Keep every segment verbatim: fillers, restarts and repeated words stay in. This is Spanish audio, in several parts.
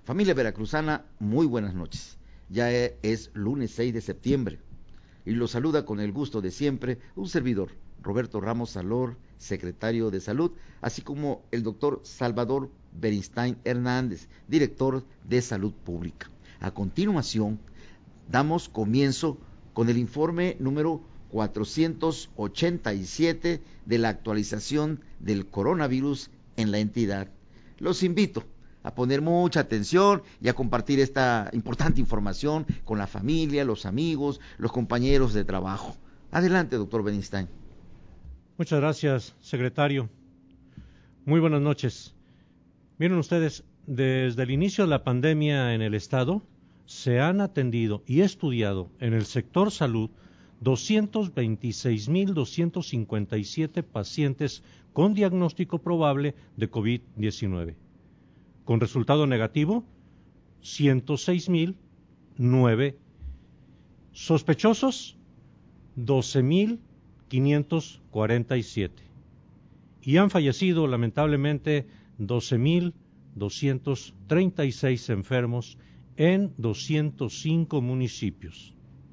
Familia veracruzana, muy buenas noches. Ya es lunes seis de septiembre y los saluda con el gusto de siempre un servidor, Roberto Ramos Salor, secretario de Salud, así como el doctor Salvador Beristain Hernández, director de Salud Pública. A continuación, damos comienzo con el informe número cuatrocientos ochenta y siete de la actualización del coronavirus en la entidad. Los invito a poner mucha atención y a compartir esta importante información con la familia, los amigos, los compañeros de trabajo. Adelante, doctor Beristain. Muchas gracias, secretario. Muy buenas noches. Miren ustedes, desde el inicio de la pandemia en el Estado, se han atendido y estudiado en el sector salud doscientos veintiséis mil doscientos cincuenta y siete pacientes con diagnóstico probable de COVID diecinueve. Con resultado negativo, ciento seis mil nueve. Sospechosos, doce mil quinientos cuarenta y siete. Y han fallecido, lamentablemente, doce mil doscientos treinta y seis enfermos en doscientos cinco municipios.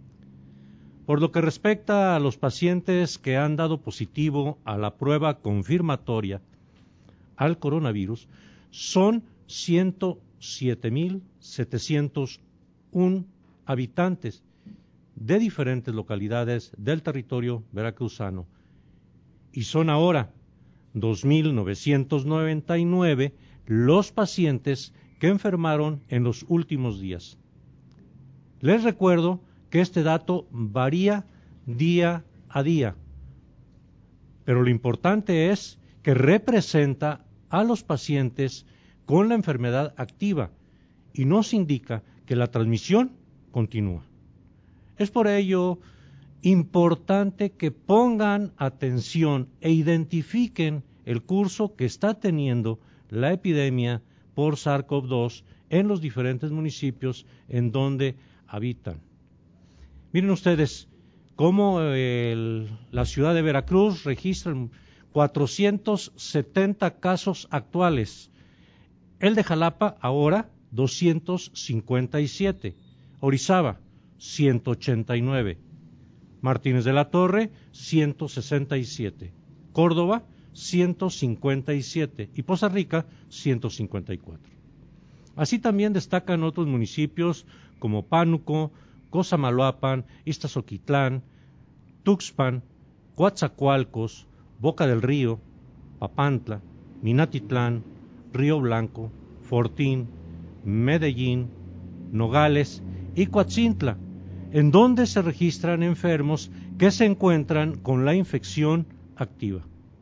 Por lo que respecta a los pacientes que han dado positivo a la prueba confirmatoria al coronavirus, son ciento siete mil setecientos uno habitantes de diferentes localidades del territorio veracruzano y son ahora dos mil novecientos noventa y nueve los pacientes que enfermaron en los últimos días. Les recuerdo que este dato varía día a día, pero lo importante es que representa a los pacientes con la enfermedad activa y nos indica que la transmisión continúa. Es por ello importante que pongan atención e identifiquen el curso que está teniendo la epidemia por SARS-CoV dos en los diferentes municipios en donde habitan. Miren ustedes cómo el, la ciudad de Veracruz registra cuatrocientos setenta casos actuales. El de Jalapa ahora doscientos cincuenta y siete. Orizaba ciento ochenta y nueve. Martínez de la Torre ciento sesenta y siete. Córdoba ciento cincuenta y siete y Poza Rica ciento cincuenta y cuatro. Así también destacan otros municipios como Pánuco, Cosamaloapan, Iztazoquitlán, Tuxpan, Coatzacoalcos, Boca del Río, Papantla, Minatitlán, Río Blanco, Fortín, Medellín, Nogales y Coatzintla, en donde se registran enfermos que se encuentran con la infección activa.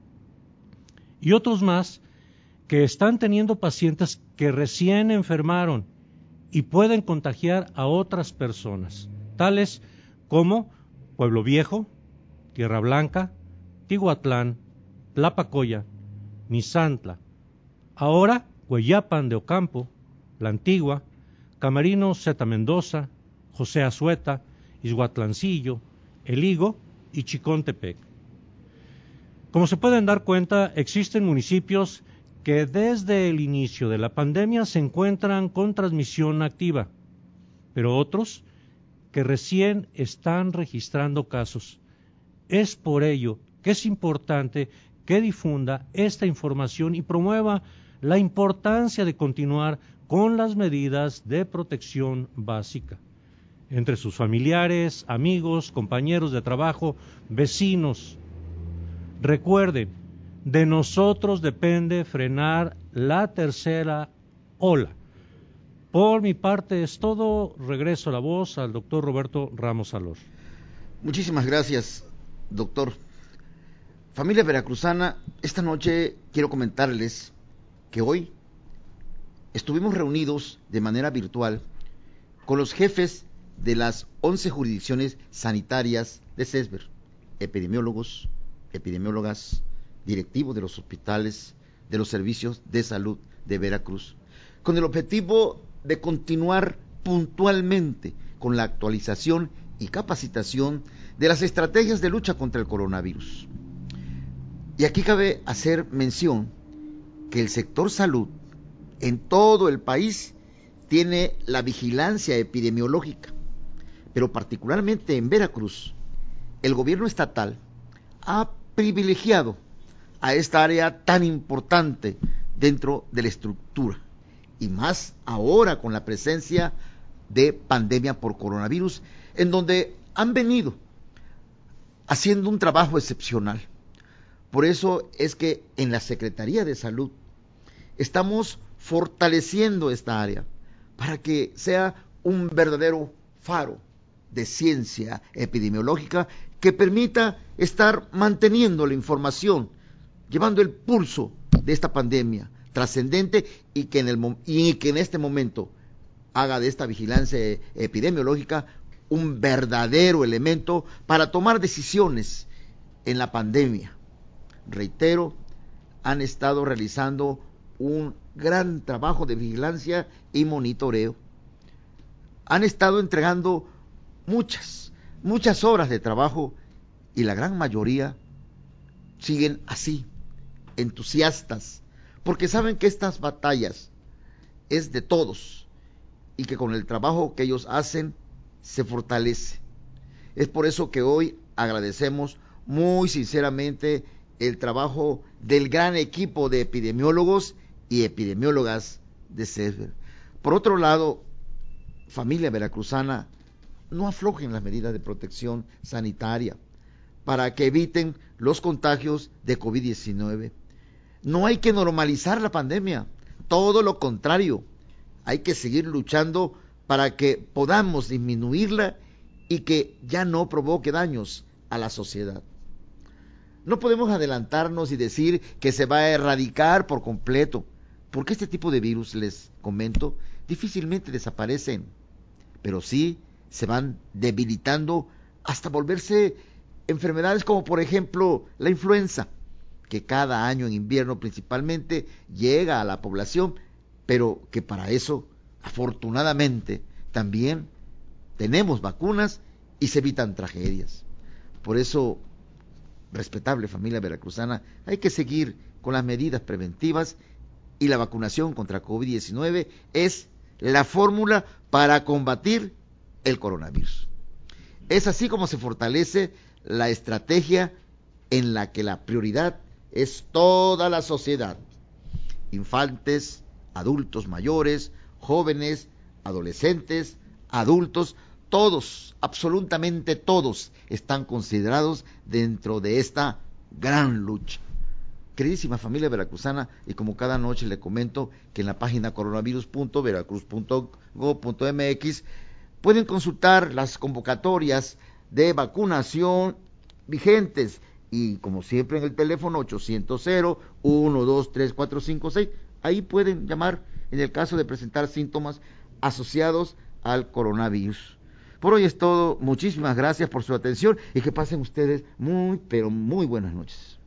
Y otros más que están teniendo pacientes que recién enfermaron y pueden contagiar a otras personas, tales como Pueblo Viejo, Tierra Blanca, Tihuatlán, Tlapacoya, Misantla, ahora Hueyapan de Ocampo, La Antigua, Camarino Zeta Mendoza, José Azueta, Izhuatlancillo, El Higo y Chicontepec. Como se pueden dar cuenta, existen municipios que desde el inicio de la pandemia se encuentran con transmisión activa, pero otros que recién están registrando casos. Es por ello que es importante que difunda esta información y promueva la importancia de continuar con las medidas de protección básica entre sus familiares, amigos, compañeros de trabajo, vecinos. Recuerden, de nosotros depende frenar la tercera ola. Por mi parte es todo. Regreso la voz al doctor Roberto Ramos Salor. Muchísimas gracias, doctor. Familia veracruzana, esta noche quiero comentarles que hoy estuvimos reunidos de manera virtual con los jefes de las once jurisdicciones sanitarias de CESBER, epidemiólogos, epidemiólogas, directivos de los hospitales, de los servicios de salud de Veracruz, con el objetivo de continuar puntualmente con la actualización y capacitación de las estrategias de lucha contra el coronavirus. Y aquí cabe hacer mención que el sector salud en todo el país tiene la vigilancia epidemiológica, pero particularmente en Veracruz, el gobierno estatal ha privilegiado a esta área tan importante dentro de la estructura, y más ahora con la presencia de pandemia por coronavirus, en donde han venido haciendo un trabajo excepcional. Por eso es que en la Secretaría de Salud estamos fortaleciendo esta área para que sea un verdadero faro de ciencia epidemiológica que permita estar manteniendo la información, llevando el pulso de esta pandemia trascendente y que en el y que en este momento haga de esta vigilancia epidemiológica un verdadero elemento para tomar decisiones en la pandemia. Reitero, han estado realizando un gran trabajo de vigilancia y monitoreo. Han estado entregando muchas, muchas horas de trabajo y la gran mayoría siguen así, entusiastas, porque saben que estas batallas es de todos y que con el trabajo que ellos hacen se fortalece. Es por eso que hoy agradecemos muy sinceramente el trabajo del gran equipo de epidemiólogos y epidemiólogas de CESVER. Por otro lado, familia veracruzana, no aflojen las medidas de protección sanitaria para que eviten los contagios de COVID diecinueve. No hay que normalizar la pandemia, todo lo contrario, hay que seguir luchando para que podamos disminuirla y que ya no provoque daños a la sociedad. No podemos adelantarnos y decir que se va a erradicar por completo, porque este tipo de virus, les comento, difícilmente desaparecen, pero sí se van debilitando hasta volverse enfermedades como por ejemplo la influenza, que cada año en invierno principalmente llega a la población, pero que para eso, afortunadamente, también tenemos vacunas y se evitan tragedias. Por eso, respetable familia veracruzana, hay que seguir con las medidas preventivas y la vacunación contra COVID diecinueve es la fórmula para combatir el coronavirus. Es así como se fortalece la estrategia en la que la prioridad es toda la sociedad, infantes, adultos mayores, jóvenes, adolescentes, adultos, todos, absolutamente todos, están considerados dentro de esta gran lucha. Queridísima familia veracruzana, y como cada noche le comento que en la página coronavirus punto veracruz punto gob punto mx pueden consultar las convocatorias de vacunación vigentes, y como siempre en el teléfono ochocientos uno dos tres cuatro cinco seis, ahí pueden llamar en el caso de presentar síntomas asociados al coronavirus. Por hoy es todo, muchísimas gracias por su atención y que pasen ustedes muy, pero muy buenas noches.